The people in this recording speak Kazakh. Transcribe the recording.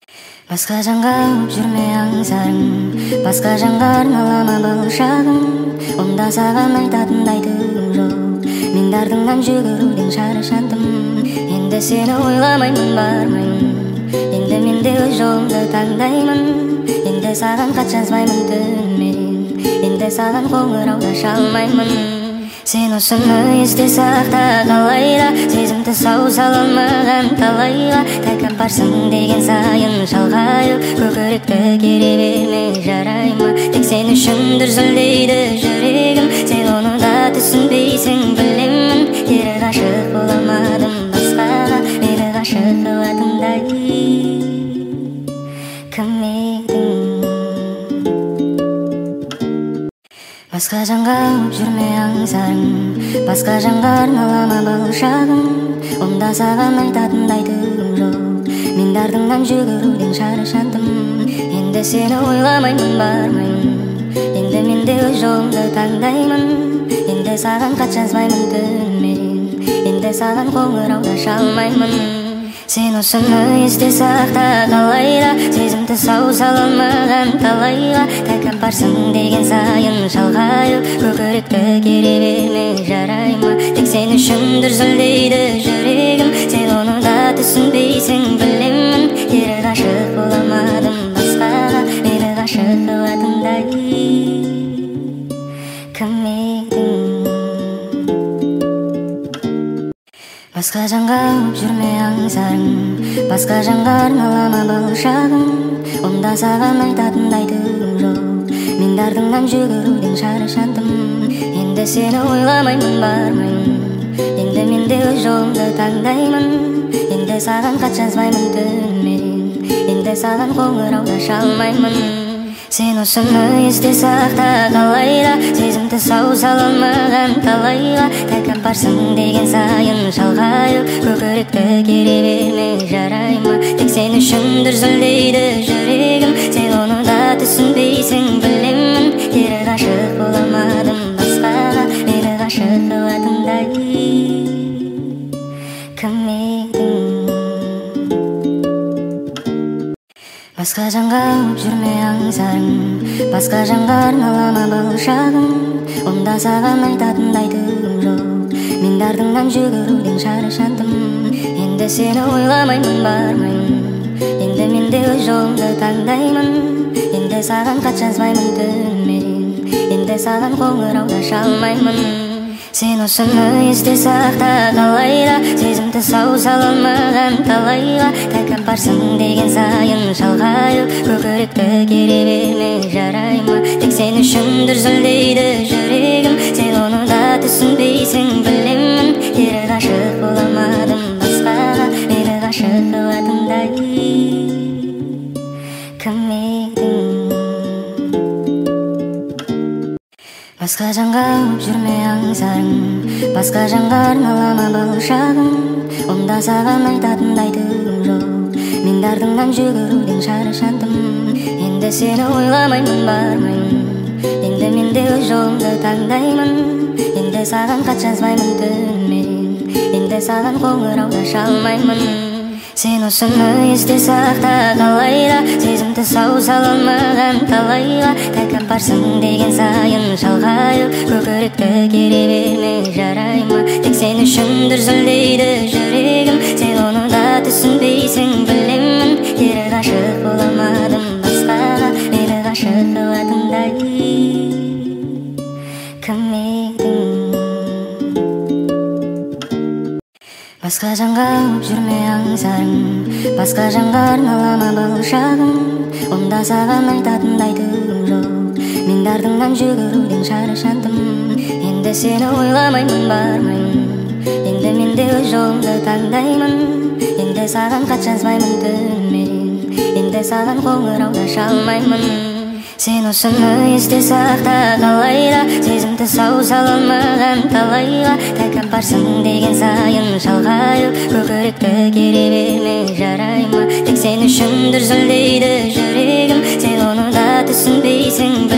Басқа жанға алып жүрме аңсарың, басқа жанға арналама бұл шағым. Онда саған айтатындай түгім жоқ, мен артыңнан жүгіруден шаршадым. Енді сені ойламаймын, бармаймын, енді мен де өз жолымды таңдаймын. Енді саған хат жазбаймын түнімен, енді саған қоңырау да шалмаймын. Сен осыны есте сақта қалайда, сезімді сау сала алмаған талайға. Тәкап барсың деген сайын шалғайып, көкіректі кере берме, жарай ма? Тек сен үшін дүрсілдейді жүрегім, сен оны да түсінбейсің, білемін. Кері ғашық бола алмадым басқаға, мені ғашық қылатындай кім едің? Басқа жанға алып жүрме аңсарың, басқа жанға арналама бұл шағым. Онда саған айтатындай түгім жоқ, мен артыңнан жүгіруден шаршадым. Енді сені ойламаймын, бармаймын, енді мен де өз жолымды таңдаймын. Енді саған хат жазбаймын түнімен, енді саған қоңырау да шалмаймын. Сен осыны есте сақта қалайда, сезімді сау сала алмаған талайға. Тәкап барсың деген сайын шалғайып, көкіректі кере берме, жарай ма? Тек сен үшін дүрсілдейді жүрегім, сен оны да түсінбейсің, білемін. Кері ғашық бола алмадым басқаға, мені ғашық қылатындай кім едің? Басқа жанға алып жүрме аңсарың, басқа жанға арналама бұл шағым. Онда саған айтатындай түгім жоқ, мен артыңнан жүгіруден шаршадым. Енді сені ойламаймын, бармаймын, енді мен де өз жолымды таңдаймын. Енді саған хат жазбаймын түнімен, енді саған қоңырау да шалмаймын. Сен осыны есте сақта қалайда, сезімді сау сала алмаған талайға. Тәкап барсың деген сайын шалғайып, көкіректі кере берме, жарай ма? Тек сен үшін дүрсілдейді жүрегім, сен оны да түсінбейсің, білемін. Кері ғашық бола алмадым басқаға, мені ғашық қылатындай кім едің? Басқа жанға алып жүрме аңсарың, басқа жанға арналама бұл шағым. Онда саған айтатындай түгім жоқ, мен артыңнан жүгіруден шаршадым. Енді сені ойламаймын, бармаймын, енді мен де өз жолымды таңдаймын. Енді саған хат жазбаймын түнімен, енді саған қоңырау да шалмаймын. Сен осыны есте сақта қалайда, сезімді сау сала алмаған талайға. Тәкап барсың деген сайын шалғайып, көкіректі кере берме, жарай ма? Тек сен үшін дүрсілдейді жүрегім, сен оны да түсінбейсің, білемін. Кері ғашық бола алмадым басқаға, мені ғашық қылатындай кім едің? Басқа жанға алып жүрме аңсарың, басқа жанға арналама бұл шағым. Онда саған айтатындай түгім жоқ, мен артыңнан жүгіруден шаршадым. Енді сені ойламаймын, бармаймын, енді мен де өз жолымды таңдаймын. Енді саған хат жазбаймын түнімен, енді саған қоңырау да шалмаймын. Сен осыны есте сақта қалайда, сезімді сау сала алмаған талайға. Тәкап барсың деген сайын шалғайып, көкіректі кере берме, жарай ма? Тек сен үшін дүрсілдейді жүрегім, сен оны да түсінбейсің, білемін. Кері ғашық бола алмадым басқаға, мені ғашық қылатындай кім едің? Басқа жанға алып жүрме аңсарың, басқа жанға арналама бұл шағым. Онда саған айтатындай түгім жоқ, мен артыңнан жүгіруден шаршадым. Енді сені ойламаймын, бармаймын, енді мен де өз жолымды таңдаймын. Енді саған хат жазбаймын түнімен, енді саған қоңырау да шалмаймын. Сен осыны есте сақта қалайда, сезімді сау сала алмаған талайға. Тәкап барсың деген сайын шалғайып, көкіректі кере берме, жарай ма? Тек сен үшін дүрсілдейді жүрегім, сен оны да түсінбейсің,